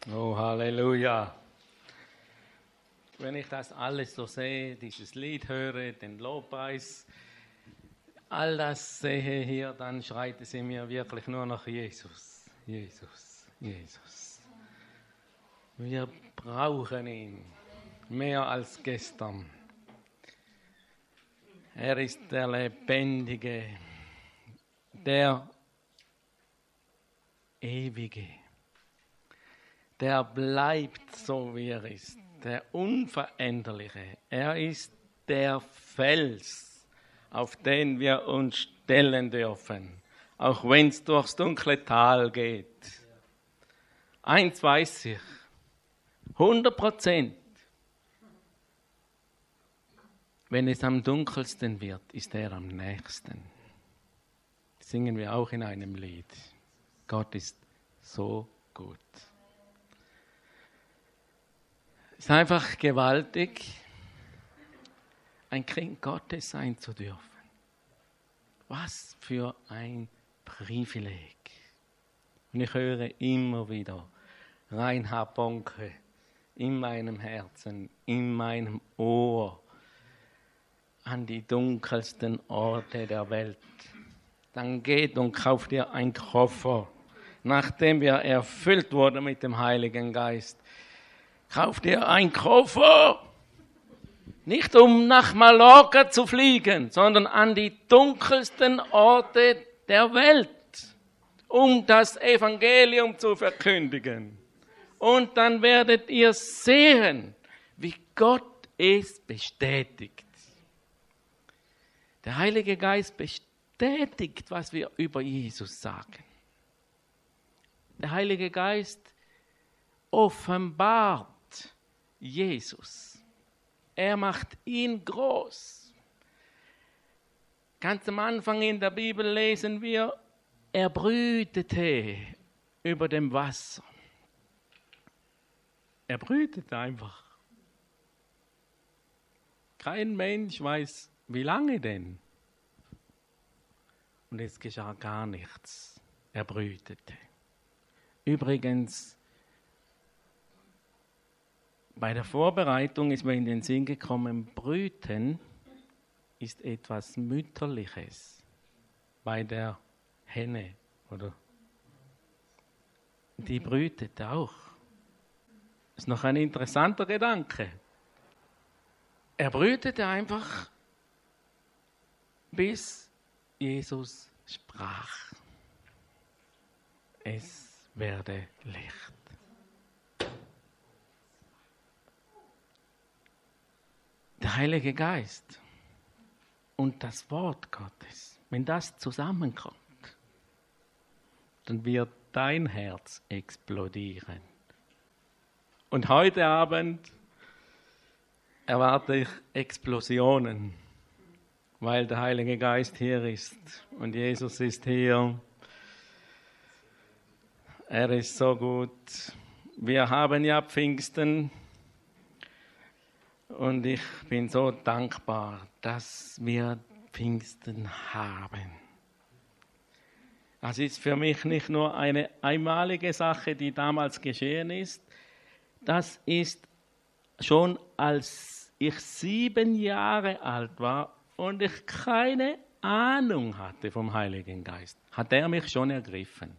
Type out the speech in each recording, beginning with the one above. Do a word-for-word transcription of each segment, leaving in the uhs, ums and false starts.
Oh, Halleluja. Wenn ich das alles so sehe, dieses Lied höre, den Lobpreis, all das sehe hier, dann schreit es in mir wirklich nur nach Jesus, Jesus, Jesus. Wir brauchen ihn mehr als gestern. Er ist der Lebendige, der Ewige. Der bleibt so, wie er ist, der Unveränderliche. Er ist der Fels, auf den wir uns stellen dürfen, auch wenn es durchs dunkle Tal geht. Eins weiß ich, hundert Prozent, wenn es am dunkelsten wird, ist er am nächsten. Das singen wir auch in einem Lied. Gott ist so gut. Es ist einfach gewaltig, ein Kind Gottes sein zu dürfen. Was für ein Privileg. Und ich höre immer wieder Reinhard Bonke in meinem Herzen, in meinem Ohr, an die dunkelsten Orte der Welt. Dann geht und kauft ihr einen Koffer, nachdem wir erfüllt wurden mit dem Heiligen Geist. Kauft ihr einen Koffer, nicht um nach Mallorca zu fliegen, sondern an die dunkelsten Orte der Welt, um das Evangelium zu verkündigen. Und dann werdet ihr sehen, wie Gott es bestätigt. Der Heilige Geist bestätigt, was wir über Jesus sagen. Der Heilige Geist offenbart Jesus. Er macht ihn groß. Ganz am Anfang in der Bibel lesen wir, er brütete über dem Wasser. Er brütete einfach. Kein Mensch weiß, wie lange denn. Und es geschah gar nichts. Er brütete. Übrigens, bei der Vorbereitung ist mir in den Sinn gekommen, Brüten ist etwas Mütterliches bei der Henne, oder? Die brütet auch. Das ist noch ein interessanter Gedanke. Er brütete einfach, bis Jesus sprach. Es werde Licht. Der Heilige Geist und das Wort Gottes, wenn das zusammenkommt, dann wird dein Herz explodieren. Und heute Abend erwarte ich Explosionen, weil der Heilige Geist hier ist und Jesus ist hier. Er ist so gut. Wir haben ja Pfingsten. Und ich bin so dankbar, dass wir Pfingsten haben. Das ist für mich nicht nur eine einmalige Sache, die damals geschehen ist. Das ist schon, als ich sieben Jahre alt war und ich keine Ahnung hatte vom Heiligen Geist, hat er mich schon ergriffen.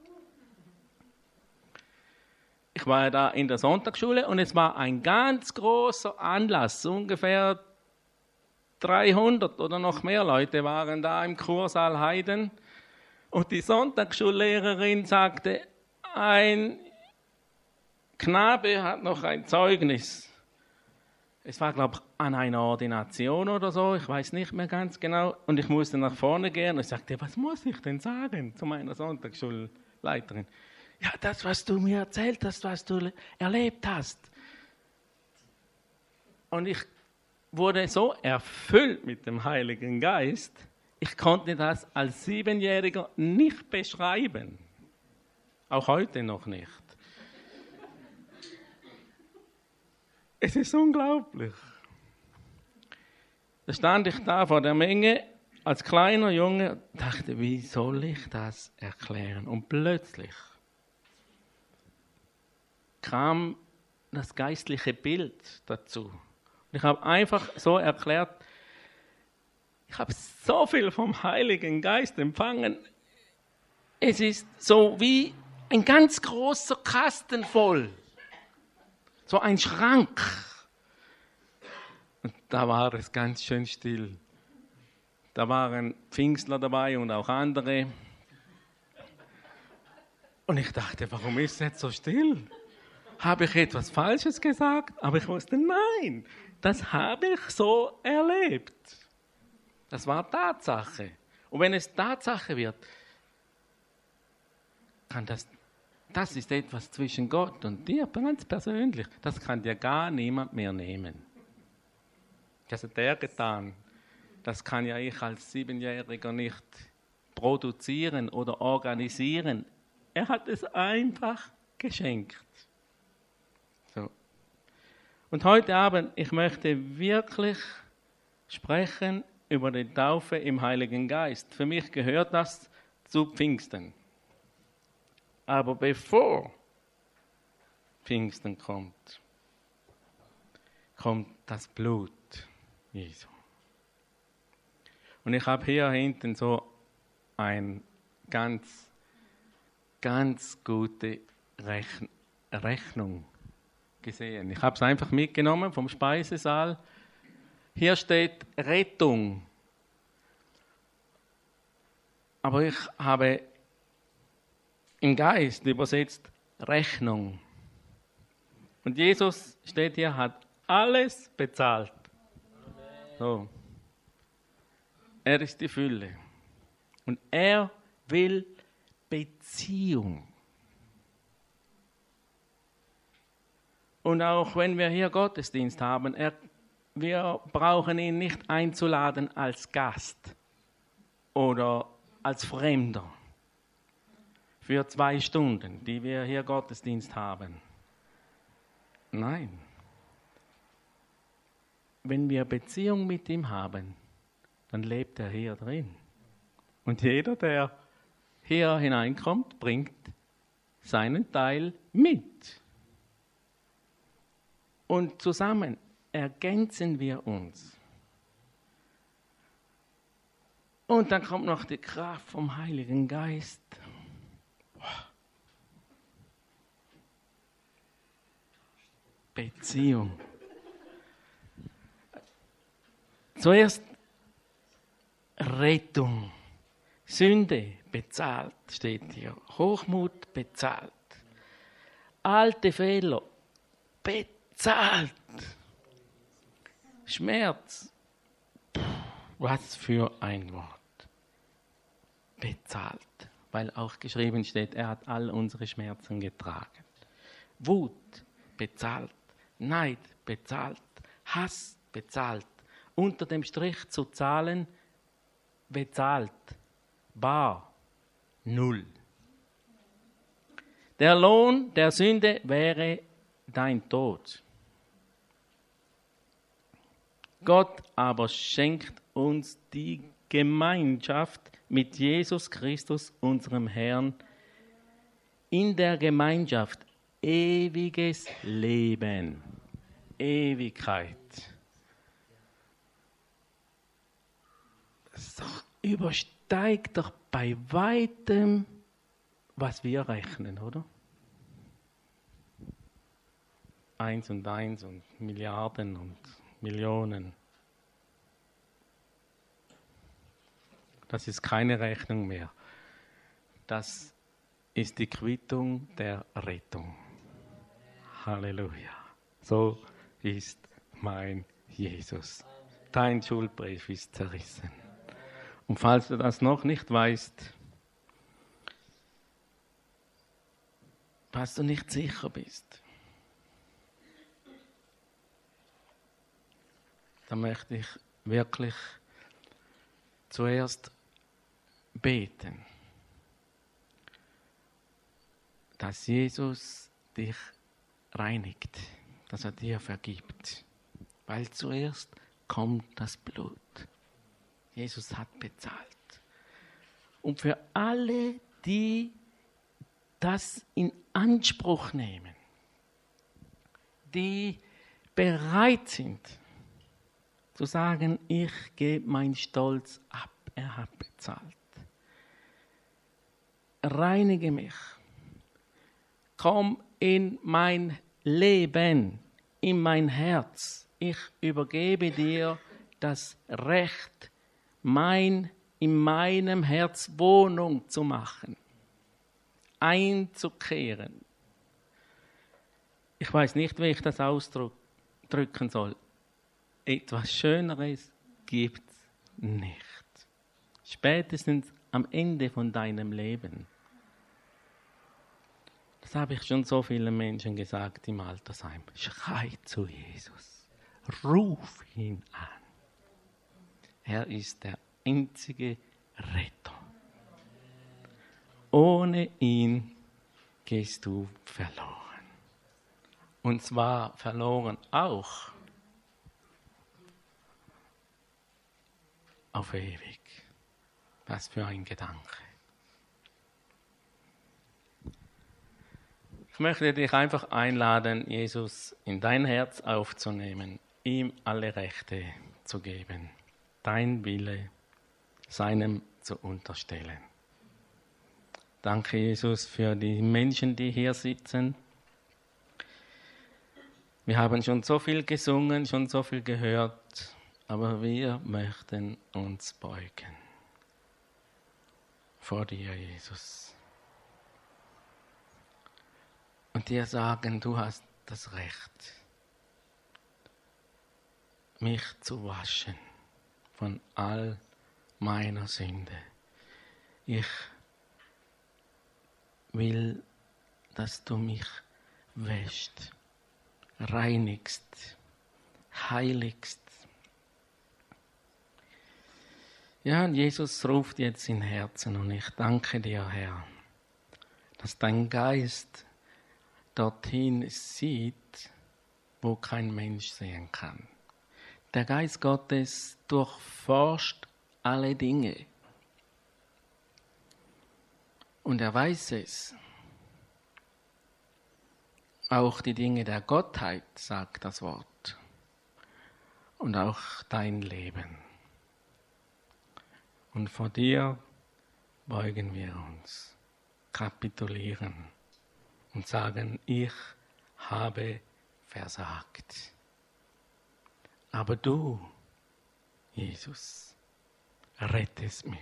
Ich war da in der Sonntagsschule und es war ein ganz großer Anlass. Ungefähr dreihundert oder noch mehr Leute waren da im Kursaal Heiden. Und die Sonntagsschullehrerin sagte, ein Knabe hat noch ein Zeugnis. Es war, glaube ich, an einer Ordination oder so, ich weiß nicht mehr ganz genau. Und ich musste nach vorne gehen und ich sagte, was muss ich denn sagen zu meiner Sonntagsschulleiterin? Ja, das, was du mir erzählt hast, was du erlebt hast. Und ich wurde so erfüllt mit dem Heiligen Geist, ich konnte das als Siebenjähriger nicht beschreiben. Auch heute noch nicht. Es ist unglaublich. Da stand ich da vor der Menge als kleiner Junge und dachte, wie soll ich das erklären? Und plötzlich kam das geistliche Bild dazu. Und ich habe einfach so erklärt, ich habe so viel vom Heiligen Geist empfangen. Es ist so wie ein ganz großer Kasten voll. So ein Schrank. Und da war es ganz schön still. Da waren Pfingstler dabei und auch andere. Und ich dachte, warum ist es jetzt so still? Habe ich etwas Falsches gesagt? Aber ich wusste, nein, das habe ich so erlebt. Das war Tatsache. Und wenn es Tatsache wird, kann das, das ist etwas zwischen Gott und dir, ganz persönlich. Das kann dir gar niemand mehr nehmen. Das hat er getan. Das kann ja ich als Siebenjähriger nicht produzieren oder organisieren. Er hat es einfach geschenkt. So. Und heute Abend, ich möchte wirklich sprechen über die Taufe im Heiligen Geist. Für mich gehört das zu Pfingsten. Aber bevor Pfingsten kommt, kommt das Blut Jesu. Und ich habe hier hinten so eine ganz, ganz gute Rechn- Rechnung gesehen. Ich habe es einfach mitgenommen vom Speisesaal. Hier steht Rettung. Aber ich habe im Geist übersetzt Rechnung. Und Jesus steht hier, hat alles bezahlt. So. Er ist die Fülle. Und er will Beziehung. Und auch wenn wir hier Gottesdienst haben, er, wir brauchen ihn nicht einzuladen als Gast oder als Fremder für zwei Stunden, die wir hier Gottesdienst haben. Nein. Wenn wir Beziehung mit ihm haben, dann lebt er hier drin. Und jeder, der hier hineinkommt, bringt seinen Teil mit. Und zusammen ergänzen wir uns. Und dann kommt noch die Kraft vom Heiligen Geist. Beziehung. Zuerst Rettung. Sünde bezahlt, steht hier. Hochmut bezahlt. Alte Fehler bezahlt. Schmerz. Was für ein Wort. Bezahlt. Weil auch geschrieben steht, er hat all unsere Schmerzen getragen. Wut bezahlt. Neid bezahlt. Hass bezahlt. Unter dem Strich zu zahlen, bezahlt. Bar. Null. Der Lohn der Sünde wäre dein Tod. Gott aber schenkt uns die Gemeinschaft mit Jesus Christus, unserem Herrn, in der Gemeinschaft ewiges Leben, Ewigkeit. Das übersteigt doch bei weitem, was wir rechnen, oder? Eins und eins und Milliarden und Millionen. Das ist keine Rechnung mehr. Das ist die Quittung der Rettung. Halleluja. So ist mein Jesus. Dein Schuldbrief ist zerrissen. Und falls du das noch nicht weißt, falls du nicht sicher bist, dann möchte ich wirklich zuerst beten, dass Jesus dich reinigt, dass er dir vergibt. Weil zuerst kommt das Blut. Jesus hat bezahlt. Und für alle, die das in Anspruch nehmen, die bereit sind zu sagen, ich gebe meinen Stolz ab, er hat bezahlt. Reinige mich. Komm in mein Leben, in mein Herz. Ich übergebe dir das Recht, mein, in meinem Herz Wohnung zu machen, einzukehren. Ich weiß nicht, wie ich das ausdrücken soll. Etwas Schöneres gibt es nicht. Spätestens am Ende von deinem Leben. Das habe ich schon so vielen Menschen gesagt im Altersheim. Schrei zu Jesus. Ruf ihn an. Er ist der einzige Retter. Ohne ihn gehst du verloren. Und zwar verloren auch auf ewig. Was für ein Gedanke. Ich möchte dich einfach einladen, Jesus in dein Herz aufzunehmen, ihm alle Rechte zu geben, dein Wille seinem zu unterstellen. Danke, Jesus, für die Menschen, die hier sitzen. Wir haben schon so viel gesungen, schon so viel gehört, aber wir möchten uns beugen vor dir, Jesus. Und dir sagen, du hast das Recht, mich zu waschen von all meiner Sünde. Ich will, dass du mich wäschst, reinigst, heiligst. Ja, und Jesus ruft jetzt in Herzen und ich danke dir, Herr, dass dein Geist dorthin sieht, wo kein Mensch sehen kann. Der Geist Gottes durchforscht alle Dinge. Und er weiß es. Auch die Dinge der Gottheit, sagt das Wort. Und auch dein Leben. Und vor dir beugen wir uns, kapitulieren und sagen, ich habe versagt. Aber du, Jesus, rettest mich.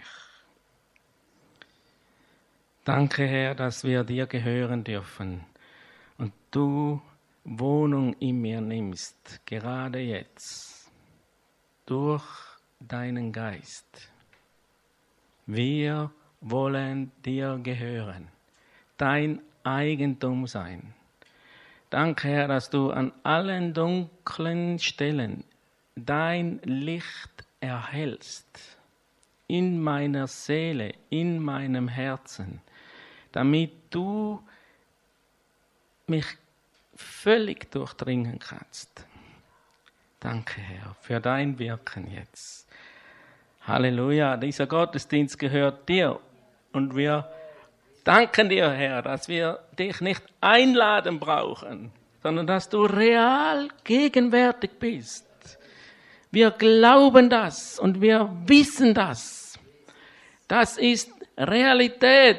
Danke, Herr, dass wir dir gehören dürfen und du Wohnung in mir nimmst, gerade jetzt, durch deinen Geist. Wir wollen dir gehören, dein Eigentum sein. Danke, Herr, dass du an allen dunklen Stellen dein Licht erhältst, in meiner Seele, in meinem Herzen, damit du mich völlig durchdringen kannst. Danke, Herr, für dein Wirken jetzt. Halleluja, dieser Gottesdienst gehört dir und wir danken dir, Herr, dass wir dich nicht einladen brauchen, sondern dass du real gegenwärtig bist. Wir glauben das und wir wissen das. Das ist Realität.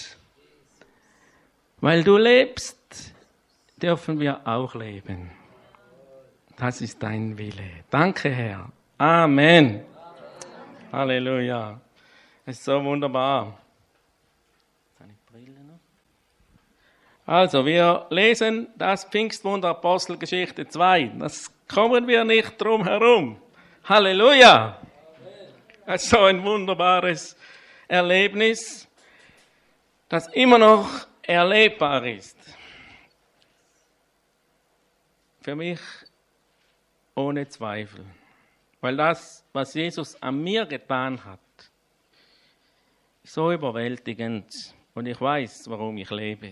Weil du lebst, dürfen wir auch leben. Das ist dein Wille. Danke, Herr. Amen. Halleluja. Es ist so wunderbar. Also, wir lesen das Pfingstwunder Apostelgeschichte zwei. Das kommen wir nicht drum herum. Halleluja. Es ist so ein wunderbares Erlebnis, das immer noch erlebbar ist. Für mich ohne Zweifel. Weil das, was Jesus an mir getan hat, so überwältigend und ich weiß, warum ich lebe.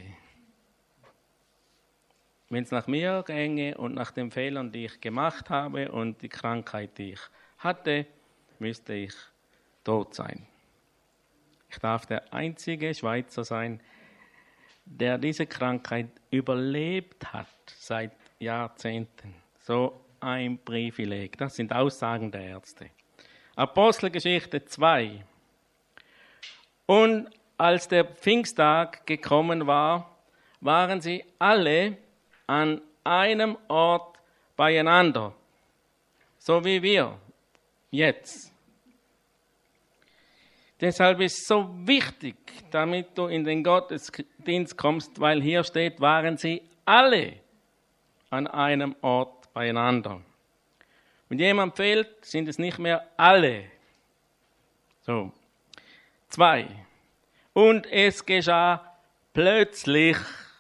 Wenn es nach mir ginge und nach den Fehlern, die ich gemacht habe und die Krankheit, die ich hatte, müsste ich tot sein. Ich darf der einzige Schweizer sein, der diese Krankheit überlebt hat seit Jahrzehnten. So ein Privileg. Das sind Aussagen der Ärzte. Apostelgeschichte zwei. Und als der Pfingsttag gekommen war, waren sie alle an einem Ort beieinander, so wie wir jetzt. Deshalb ist es so wichtig, damit du in den Gottesdienst kommst, weil hier steht, waren sie alle an einem Ort beieinander. Wenn jemand fehlt, sind es nicht mehr alle. So. Zwei. Und es geschah plötzlich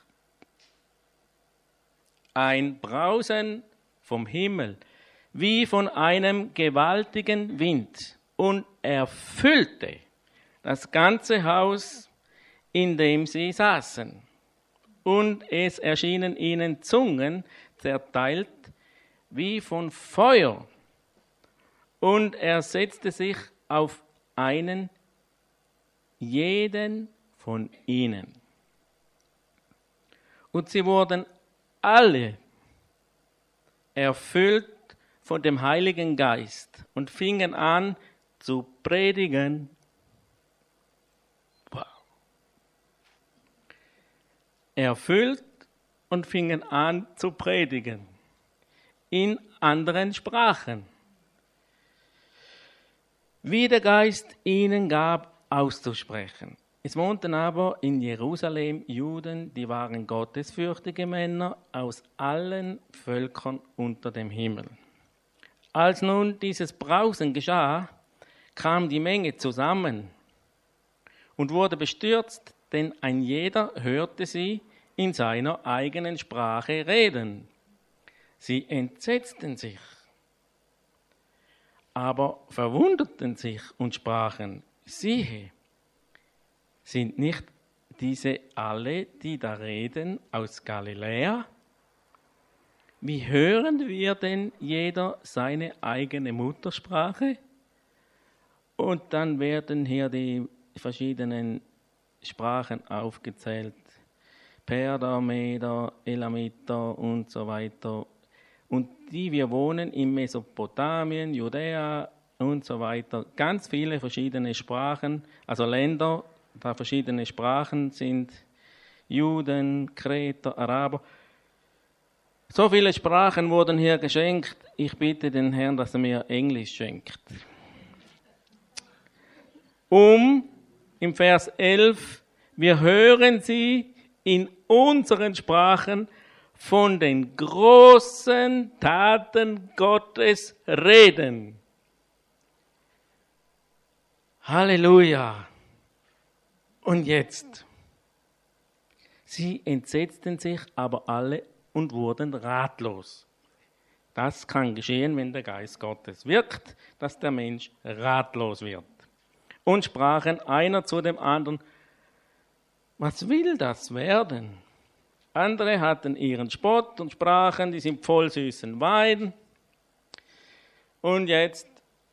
ein Brausen vom Himmel, wie von einem gewaltigen Wind, und erfüllte das ganze Haus, in dem sie saßen. Und es erschienen ihnen Zungen, zerteilt wie von Feuer. Und er setzte sich auf einen, jeden von ihnen. Und sie wurden alle erfüllt von dem Heiligen Geist und fingen an zu predigen. Wow. Erfüllt und fingen an zu predigen in anderen Sprachen, wie der Geist ihnen gab, auszusprechen. Es wohnten aber in Jerusalem Juden, die waren gottesfürchtige Männer aus allen Völkern unter dem Himmel. Als nun dieses Brausen geschah, kam die Menge zusammen und wurde bestürzt, denn ein jeder hörte sie in seiner eigenen Sprache reden. Sie entsetzten sich, aber verwunderten sich und sprachen, siehe, sind nicht diese alle, die da reden, aus Galiläa? Wie hören wir denn jeder seine eigene Muttersprache? Und dann werden hier die verschiedenen Sprachen aufgezählt. Perser, Meder, Elamiter und so weiter. Und die wir wohnen in Mesopotamien, Judäa und so weiter. Ganz viele verschiedene Sprachen, also Länder, da verschiedene Sprachen sind, Juden, Kreter, Araber. So viele Sprachen wurden hier geschenkt. Ich bitte den Herrn, dass er mir Englisch schenkt. Um, im Vers elf, wir hören sie in unseren Sprachen von den großen Taten Gottes reden. Halleluja! Und jetzt? Sie entsetzten sich aber alle und wurden ratlos. Das kann geschehen, wenn der Geist Gottes wirkt, dass der Mensch ratlos wird. Und sprachen einer zu dem anderen, was will das werden? Andere hatten ihren Spott und sprachen, die sind voll süßen Wein. Und jetzt,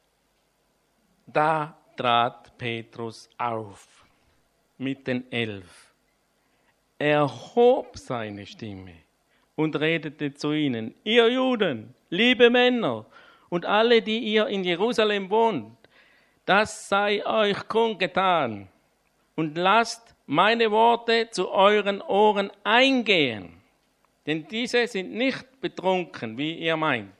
da trat Petrus auf mit den Elf. Er hob seine Stimme und redete zu ihnen, ihr Juden, liebe Männer und alle, die ihr in Jerusalem wohnt, das sei euch kundgetan und lasst meine Worte zu euren Ohren eingehen, denn diese sind nicht betrunken, wie ihr meint.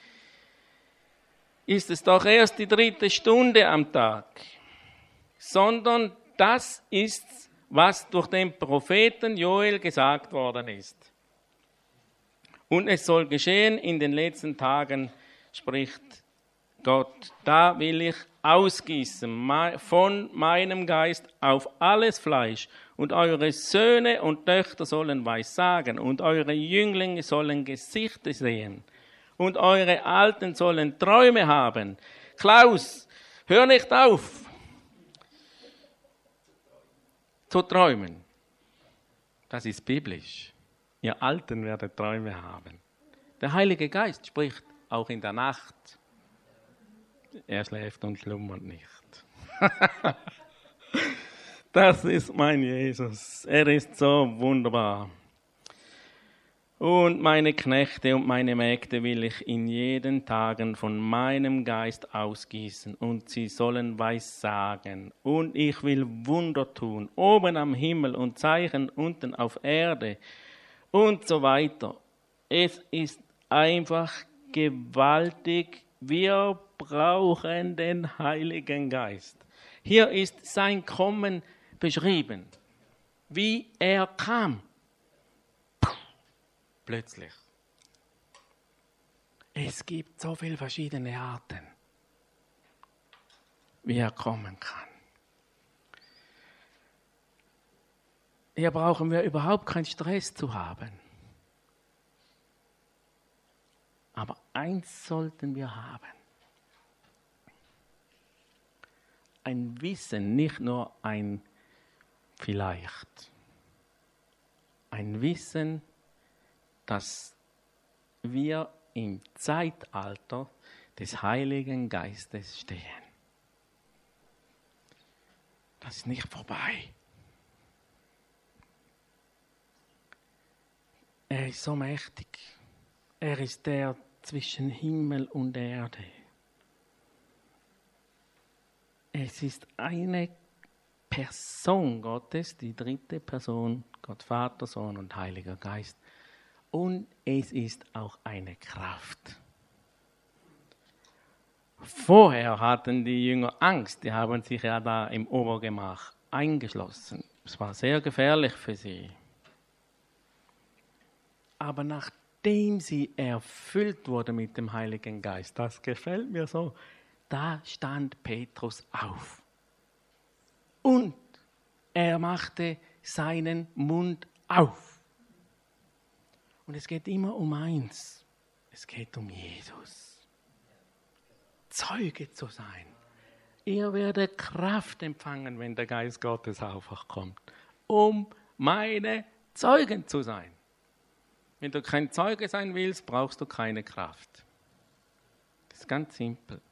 Ist es doch erst die dritte Stunde am Tag, sondern das ist, was durch den Propheten Joel gesagt worden ist. Und es soll geschehen in den letzten Tagen, spricht Gott, da will ich ausgießen von meinem Geist auf alles Fleisch, und eure Söhne und Töchter sollen Weissagen, und eure Jünglinge sollen Gesichter sehen, und eure Alten sollen Träume haben. Klaus, hör nicht auf zu träumen. Das ist biblisch. Ihr Alten werdet Träume haben. Der Heilige Geist spricht auch in der Nacht. Er schläft und schlummert nicht. Das ist mein Jesus. Er ist so wunderbar. Und meine Knechte und meine Mägde will ich in jeden Tagen von meinem Geist ausgießen, und sie sollen Weissagen. Und ich will Wunder tun, oben am Himmel und Zeichen unten auf Erde und so weiter. Es ist einfach gewaltig. Wir brauchen den Heiligen Geist. Hier ist sein Kommen beschrieben, wie er kam. Plötzlich. Es gibt so viele verschiedene Arten, wie er kommen kann. Hier brauchen wir überhaupt keinen Stress zu haben. Aber eins sollten wir haben. Ein Wissen, nicht nur ein Vielleicht. Ein Wissen, dass wir im Zeitalter des Heiligen Geistes stehen. Das ist nicht vorbei. Er ist so mächtig. Er ist der zwischen Himmel und Erde. Es ist eine Person Gottes, die dritte Person, Gott Vater, Sohn und Heiliger Geist. Und es ist auch eine Kraft. Vorher hatten die Jünger Angst, die haben sich ja da im Obergemach eingeschlossen. Es war sehr gefährlich für sie. Aber nachdem sie erfüllt wurden mit dem Heiligen Geist, das gefällt mir so, da stand Petrus auf. Und er machte seinen Mund auf. Und es geht immer um eins. Es geht um Jesus. Zeuge zu sein. Ihr werdet Kraft empfangen, wenn der Geist Gottes auf euch kommt, um meine Zeugen zu sein. Wenn du kein Zeuge sein willst, brauchst du keine Kraft. Das ist ganz simpel.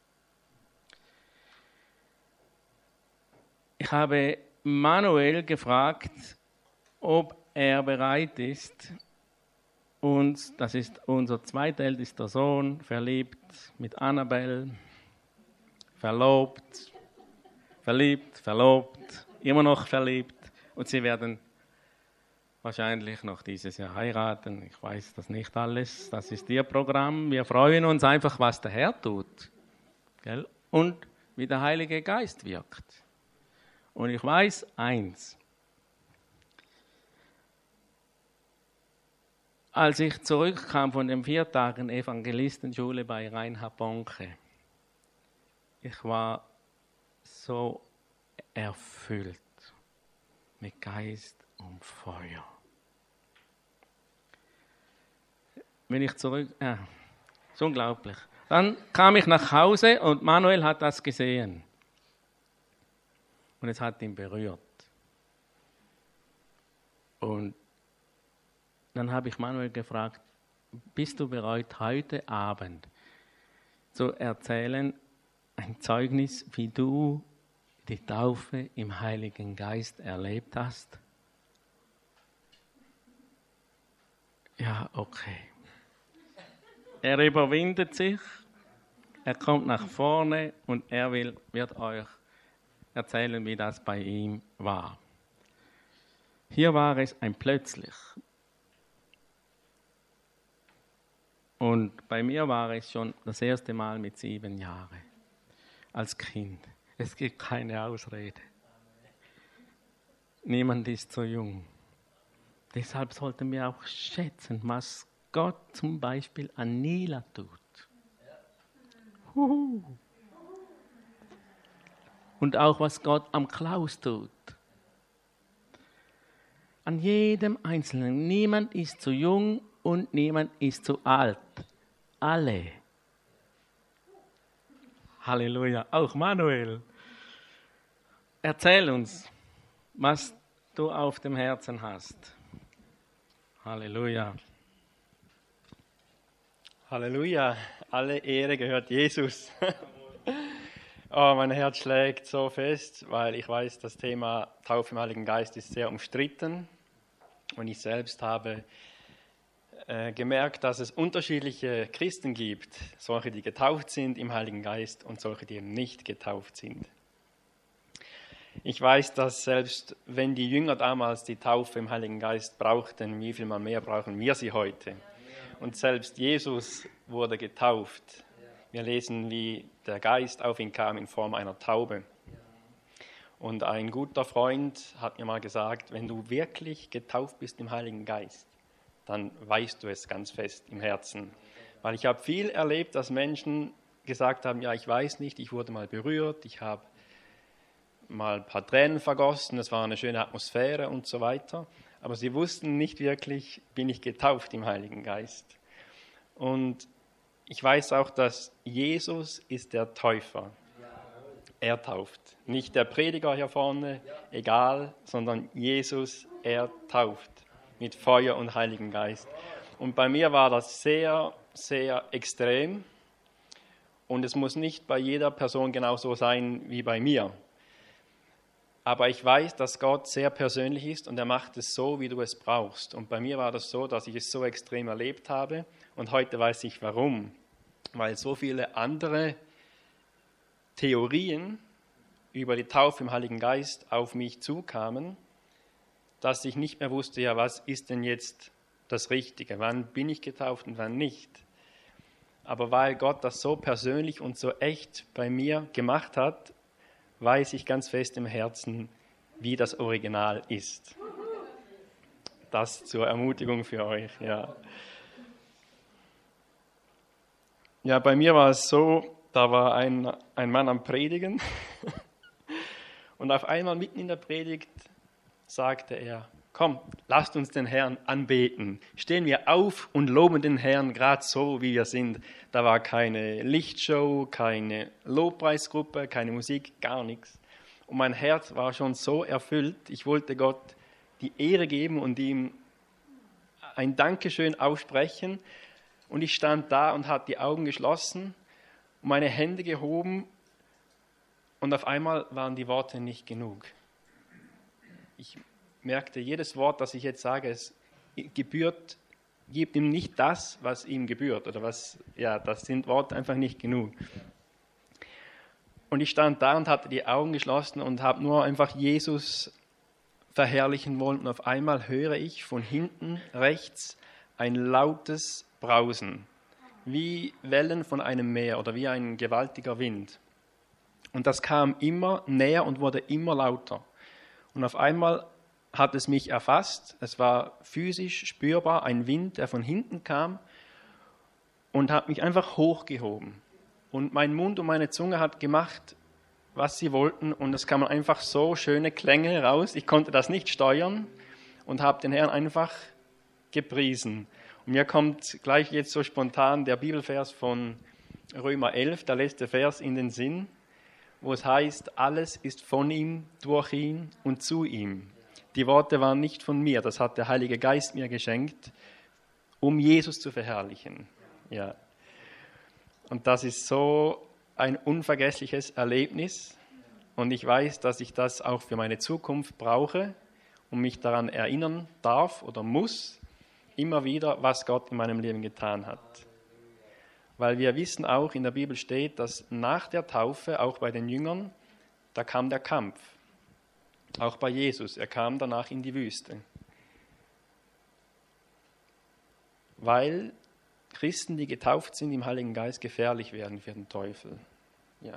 Ich habe Manuel gefragt, ob er bereit ist, uns, das ist unser zweitältester Sohn, verliebt mit Annabelle, verlobt, verliebt, verlobt, immer noch verliebt, und sie werden wahrscheinlich noch dieses Jahr heiraten. Ich weiß das nicht alles, das ist ihr Programm. Wir freuen uns einfach, was der Herr tut, gell? Und wie der Heilige Geist wirkt. Und ich weiß eins: Als ich zurückkam von den vier Tagen Evangelistenschule bei Reinhard Bonke, ich war so erfüllt mit Geist und Feuer. Wenn ich zurück, ja, ist unglaublich. Dann kam ich nach Hause und Manuel hat das gesehen. Und es hat ihn berührt. Und dann habe ich Manuel gefragt, bist du bereit, heute Abend zu erzählen, ein Zeugnis, wie du die Taufe im Heiligen Geist erlebt hast? Ja, okay. Er überwindet sich, er kommt nach vorne und er will, wird euch erzählen, wie das bei ihm war. Hier war es ein plötzlich. Und bei mir war es schon das erste Mal mit sieben Jahren, als Kind. Es gibt keine Ausrede. Niemand ist zu jung. Deshalb sollten wir auch schätzen, was Gott zum Beispiel an Nila tut. Huhu. Und auch was Gott am Klaus tut. An jedem Einzelnen. Niemand ist zu jung und niemand ist zu alt. Alle. Halleluja. Auch Manuel. Erzähl uns, was du auf dem Herzen hast. Halleluja. Halleluja. Alle Ehre gehört Jesus. Oh, mein Herz schlägt so fest, weil ich weiß, das Thema Taufe im Heiligen Geist ist sehr umstritten. Und ich selbst habe äh, gemerkt, dass es unterschiedliche Christen gibt, solche, die getauft sind im Heiligen Geist und solche, die eben nicht getauft sind. Ich weiß, dass selbst wenn die Jünger damals die Taufe im Heiligen Geist brauchten, wie viel mal mehr brauchen wir sie heute. Und selbst Jesus wurde getauft. Wir lesen, wie der Geist auf ihn kam in Form einer Taube. Und ein guter Freund hat mir mal gesagt, wenn du wirklich getauft bist im Heiligen Geist, dann weißt du es ganz fest im Herzen. Weil ich habe viel erlebt, dass Menschen gesagt haben, ja, ich weiß nicht, ich wurde mal berührt, ich habe mal ein paar Tränen vergossen, es war eine schöne Atmosphäre und so weiter. Aber sie wussten nicht wirklich, bin ich getauft im Heiligen Geist. Und ich weiß auch, dass Jesus ist der Täufer. Er tauft. Nicht der Prediger hier vorne, egal, sondern Jesus, er tauft mit Feuer und Heiligen Geist. Und bei mir war das sehr, sehr extrem. Und es muss nicht bei jeder Person genauso sein wie bei mir. Aber ich weiß, dass Gott sehr persönlich ist und er macht es so, wie du es brauchst. Und bei mir war das so, dass ich es so extrem erlebt habe. Und heute weiß ich warum. Weil so viele andere Theorien über die Taufe im Heiligen Geist auf mich zukamen, dass ich nicht mehr wusste, ja, was ist denn jetzt das Richtige? Wann bin ich getauft und wann nicht? Aber weil Gott das so persönlich und so echt bei mir gemacht hat, weiß ich ganz fest im Herzen, wie das Original ist. Das zur Ermutigung für euch, ja. Ja, bei mir war es so, da war ein, ein Mann am Predigen und auf einmal mitten in der Predigt sagte er, komm, lasst uns den Herrn anbeten. Stehen wir auf und loben den Herrn gerade so, wie wir sind. Da war keine Lichtshow, keine Lobpreisgruppe, keine Musik, gar nichts. Und mein Herz war schon so erfüllt. Ich wollte Gott die Ehre geben und ihm ein Dankeschön aussprechen. Und ich stand da und hatte die Augen geschlossen, meine Hände gehoben und auf einmal waren die Worte nicht genug. Ich merkte, jedes Wort, das ich jetzt sage, es gebührt, gibt ihm nicht das, was ihm gebührt. Oder was, ja, das sind Worte einfach nicht genug. Und ich stand da und hatte die Augen geschlossen und habe nur einfach Jesus verherrlichen wollen. Und auf einmal höre ich von hinten rechts ein lautes Brausen, wie Wellen von einem Meer oder wie ein gewaltiger Wind. Und das kam immer näher und wurde immer lauter. Und auf einmal hat es mich erfasst. Es war physisch spürbar, ein Wind, der von hinten kam und hat mich einfach hochgehoben. Und mein Mund und meine Zunge hat gemacht, was sie wollten. Und es kamen einfach so schöne Klänge raus. Ich konnte das nicht steuern und habe den Herrn einfach gepriesen. Und mir kommt gleich jetzt so spontan der Bibelvers von Römer elf, der letzte Vers, in den Sinn, wo es heißt, alles ist von ihm, durch ihn und zu ihm. Die Worte waren nicht von mir, das hat der Heilige Geist mir geschenkt, um Jesus zu verherrlichen. Ja. Und das ist so ein unvergessliches Erlebnis. Und ich weiß, dass ich das auch für meine Zukunft brauche und mich daran erinnern darf oder muss, immer wieder, was Gott in meinem Leben getan hat. Weil wir wissen auch, in der Bibel steht, dass nach der Taufe, auch bei den Jüngern, da kam der Kampf. Auch bei Jesus, er kam danach in die Wüste. Weil Christen, die getauft sind im Heiligen Geist, gefährlich werden für den Teufel. Ja,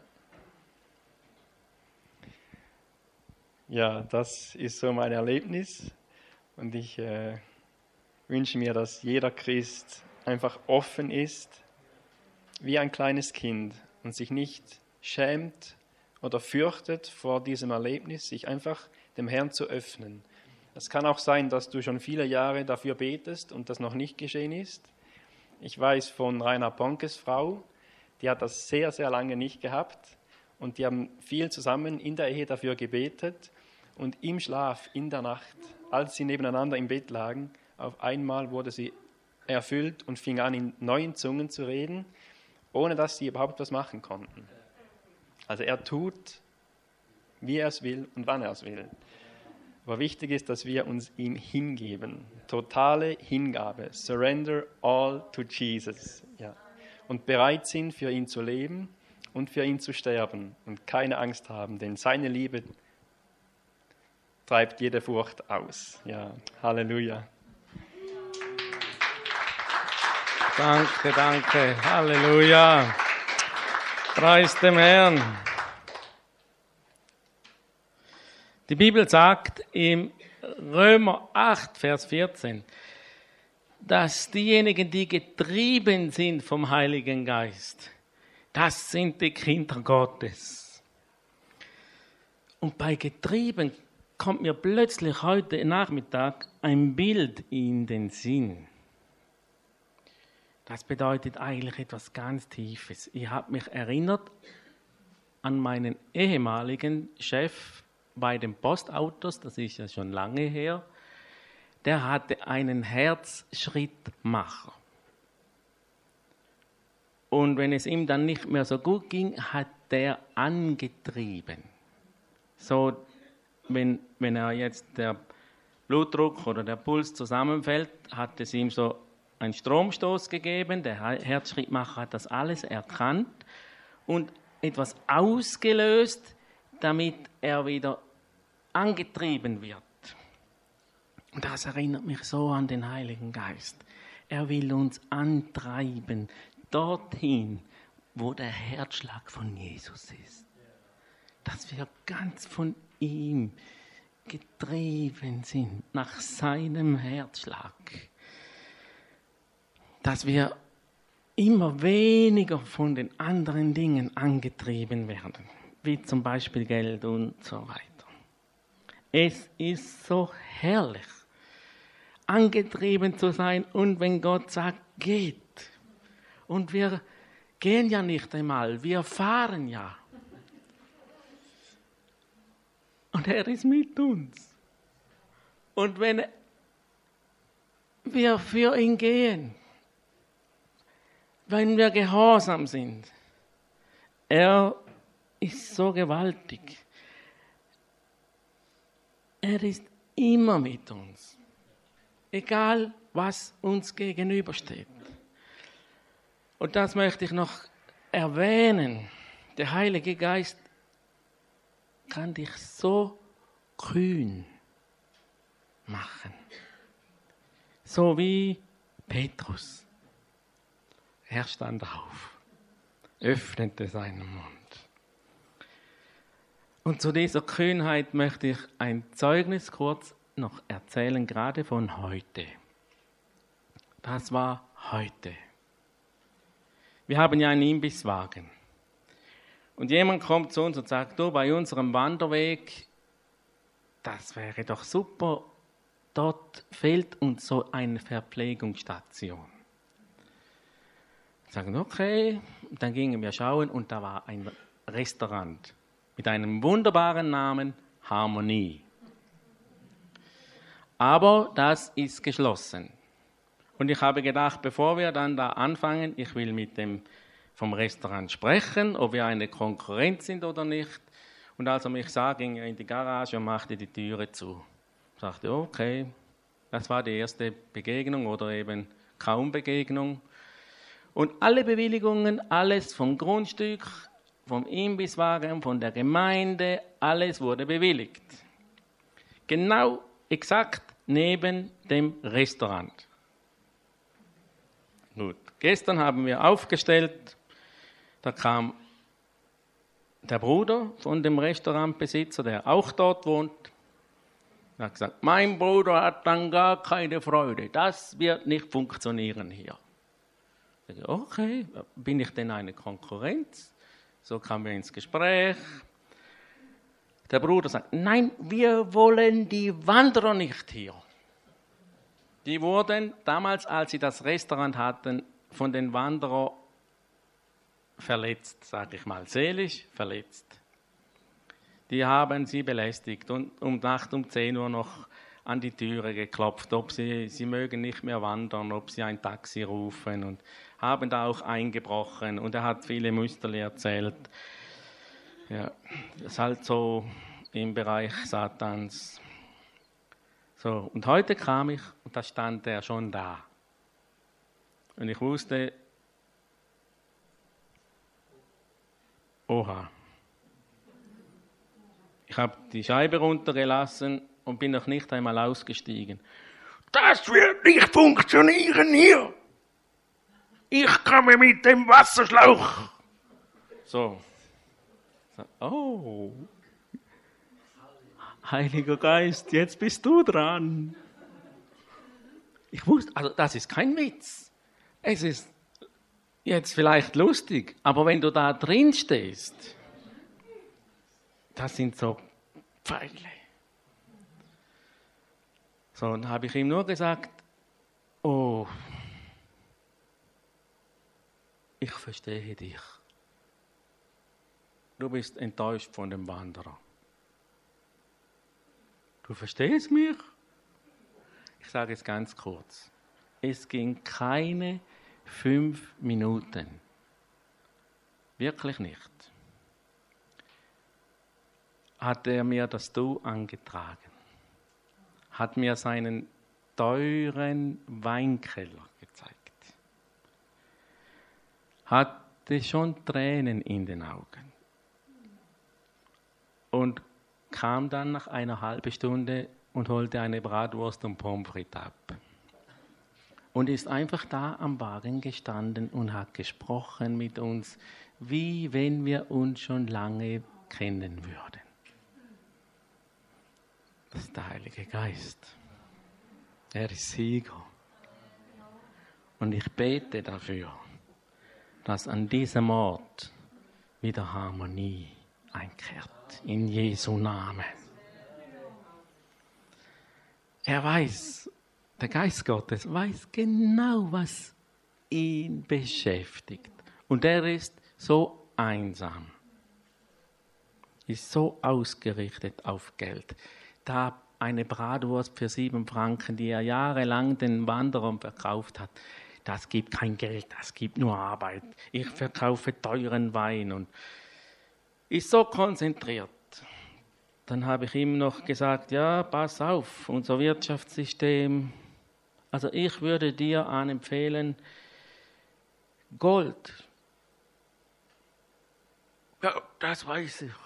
ja, das ist so mein Erlebnis. Und ich äh, wünsche mir, dass jeder Christ einfach offen ist, wie ein kleines Kind und sich nicht schämt oder fürchtet vor diesem Erlebnis, sich einfach dem Herrn zu öffnen. Es kann auch sein, dass du schon viele Jahre dafür betest und das noch nicht geschehen ist. Ich weiß von Rainer Bonkes Frau, die hat das sehr, sehr lange nicht gehabt und die haben viel zusammen in der Ehe dafür gebetet und im Schlaf, in der Nacht, als sie nebeneinander im Bett lagen, auf einmal wurde sie erfüllt und fing an, in neuen Zungen zu reden, ohne dass sie überhaupt was machen konnten. Also er tut, wie er es will und wann er es will. Aber wichtig ist, dass wir uns ihm hingeben. Totale Hingabe. Surrender all to Jesus. Ja. Und bereit sind, für ihn zu leben und für ihn zu sterben. Und keine Angst haben, denn seine Liebe treibt jede Furcht aus. Ja. Halleluja. Danke, danke. Halleluja. Preis dem Herrn. Die Bibel sagt im Römer acht, Vers vierzehn, dass diejenigen, die getrieben sind vom Heiligen Geist, das sind die Kinder Gottes. Und bei getrieben kommt mir plötzlich heute Nachmittag ein Bild in den Sinn. Das bedeutet eigentlich etwas ganz Tiefes. Ich habe mich erinnert an meinen ehemaligen Chef bei den Postautos, das ist ja schon lange her. Der hatte einen Herzschrittmacher. Und wenn es ihm dann nicht mehr so gut ging, hat der angetrieben. So, wenn, wenn er jetzt der Blutdruck oder der Puls zusammenfällt, hat es ihm so einen Stromstoß gegeben. Der Herzschrittmacher hat das alles erkannt und etwas ausgelöst, damit er wieder angetrieben wird. Und das erinnert mich so an den Heiligen Geist. Er will uns antreiben, dorthin, wo der Herzschlag von Jesus ist. Dass wir ganz von ihm getrieben sind, nach seinem Herzschlag. Dass wir immer weniger von den anderen Dingen angetrieben werden, wie zum Beispiel Geld und so weiter. Es ist so herrlich, angetrieben zu sein und wenn Gott sagt, geht. Und wir gehen ja nicht einmal, wir fahren ja. Und er ist mit uns. Und wenn wir für ihn gehen, wenn wir gehorsam sind, er ist so gewaltig. Er ist immer mit uns, egal was uns gegenübersteht. Und das möchte ich noch erwähnen. Der Heilige Geist kann dich so kühn machen. So wie Petrus. Er stand auf, öffnete seinen Mund. Und zu dieser Kühnheit möchte ich ein Zeugnis kurz noch erzählen, gerade von heute. Das war heute. Wir haben ja einen Imbisswagen. Und jemand kommt zu uns und sagt, du, bei unserem Wanderweg, das wäre doch super, dort fehlt uns so eine Verpflegungsstation. Wir sagen, okay, dann gingen wir schauen und da war ein Restaurant mit einem wunderbaren Namen, Harmonie. Aber das ist geschlossen. Und ich habe gedacht, bevor wir dann da anfangen, ich will mit dem vom Restaurant sprechen, ob wir eine Konkurrenz sind oder nicht. Und als er mich sah, ging er in die Garage und machte die Türe zu. Ich sagte, okay, das war die erste Begegnung oder eben kaum Begegnung. Und alle Bewilligungen, alles vom Grundstück, vom Imbisswagen, von der Gemeinde, alles wurde bewilligt. Genau, exakt neben dem Restaurant. Gut, gestern haben wir aufgestellt, da kam der Bruder von dem Restaurantbesitzer, der auch dort wohnt. Er hat gesagt, mein Bruder hat dann gar keine Freude, das wird nicht funktionieren hier. Ich sage, okay, bin ich denn eine Konkurrenz? So kamen wir ins Gespräch. Der Bruder sagt, nein, wir wollen die Wanderer nicht hier. Die wurden damals, als sie das Restaurant hatten, von den Wanderern verletzt, sage ich mal, seelisch verletzt. Die haben sie belästigt und um Nacht um zehn Uhr noch an die Türe geklopft, ob sie, sie mögen nicht mehr wandern, ob sie ein Taxi rufen und haben da auch eingebrochen und er hat viele Musterli erzählt. Ja, das ist halt so im Bereich Satans. So, und heute kam ich und da stand er schon da. Und ich wusste, oha. Ich habe die Scheibe runtergelassen und bin noch nicht einmal ausgestiegen. Das wird nicht funktionieren hier. Ich komme mit dem Wasserschlauch. So. Oh. Heiliger Geist, jetzt bist du dran. Ich wusste, also das ist kein Witz. Es ist jetzt vielleicht lustig, aber wenn du da drin stehst, das sind so Pfeile. So, dann habe ich ihm nur gesagt, oh, ich verstehe dich. Du bist enttäuscht von dem Wanderer. Du verstehst mich? Ich sage es ganz kurz. Es ging keine fünf Minuten. Wirklich nicht. Hat er mir das Du angetragen. Hat mir seinen teuren Weinkeller gezeigt. Hatte schon Tränen in den Augen. Und kam dann nach einer halben Stunde und holte eine Bratwurst und Pommes frites ab. Und ist einfach da am Wagen gestanden und hat gesprochen mit uns, wie wenn wir uns schon lange kennen würden. Das ist der Heilige Geist. Er ist Sieger. Und ich bete dafür, dass an diesem Ort wieder Harmonie einkehrt. In Jesu Namen. Er weiß, der Geist Gottes weiß genau, was ihn beschäftigt. Und er ist so einsam, ist so ausgerichtet auf Geld. Da eine Bratwurst für sieben Franken, die er jahrelang den Wanderern verkauft hat, das gibt kein Geld, das gibt nur Arbeit. Ich verkaufe teuren Wein und ist so konzentriert. Dann habe ich ihm noch gesagt, ja, pass auf, unser Wirtschaftssystem, also ich würde dir anempfehlen, Gold. Ja, das weiß ich.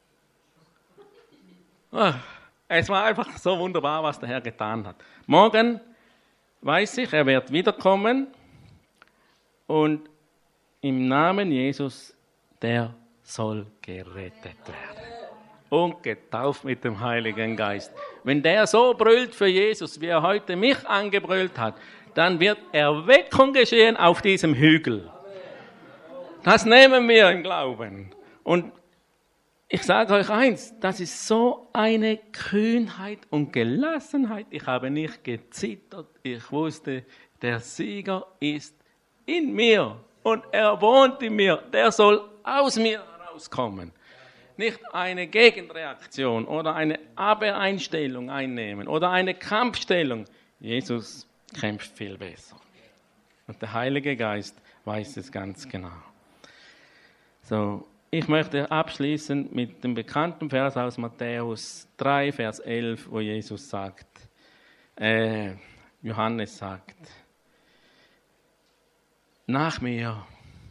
Ah, es war einfach so wunderbar, was der Herr getan hat. Morgen weiß ich, er wird wiederkommen und im Namen Jesus, der soll gerettet werden. Und getauft mit dem Heiligen Geist. Wenn der so brüllt für Jesus, wie er heute mich angebrüllt hat, dann wird Erweckung geschehen auf diesem Hügel. Das nehmen wir im Glauben. Und ich sage euch eins, das ist so eine Kühnheit und Gelassenheit. Ich habe nicht gezittert. Ich wusste, der Sieger ist in mir und er wohnt in mir. Der soll aus mir herauskommen. Nicht eine Gegenreaktion oder eine Abwehreinstellung einnehmen oder eine Kampfstellung. Jesus kämpft viel besser. Und der Heilige Geist weiß es ganz genau. So, ich möchte abschließen mit dem bekannten Vers aus Matthäus drei, Vers elf, wo Jesus sagt, äh, Johannes sagt, nach mir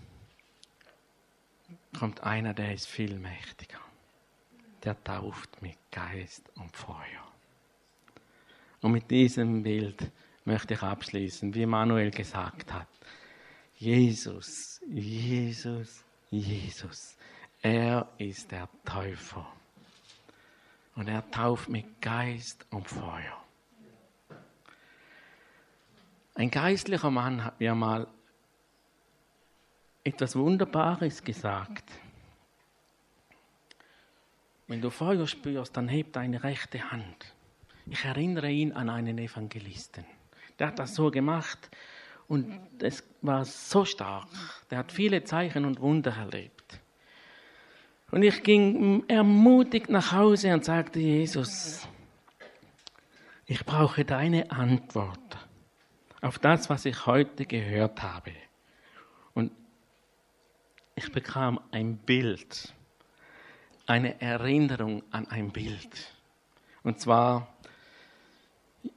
kommt einer, der ist viel mächtiger. Der tauft mit Geist und Feuer. Und mit diesem Bild möchte ich abschließen, wie Manuel gesagt hat. Jesus, Jesus, Jesus. Er ist der Täufer. Und er tauft mit Geist und Feuer. Ein geistlicher Mann hat mir mal etwas Wunderbares gesagt. Wenn du Feuer spürst, dann heb deine rechte Hand. Ich erinnere ihn an einen Evangelisten. Der hat das so gemacht und es war so stark. Der hat viele Zeichen und Wunder erlebt. Und ich ging ermutigt nach Hause und sagte, Jesus, ich brauche deine Antwort auf das, was ich heute gehört habe. Und ich bekam ein Bild, eine Erinnerung an ein Bild. Und zwar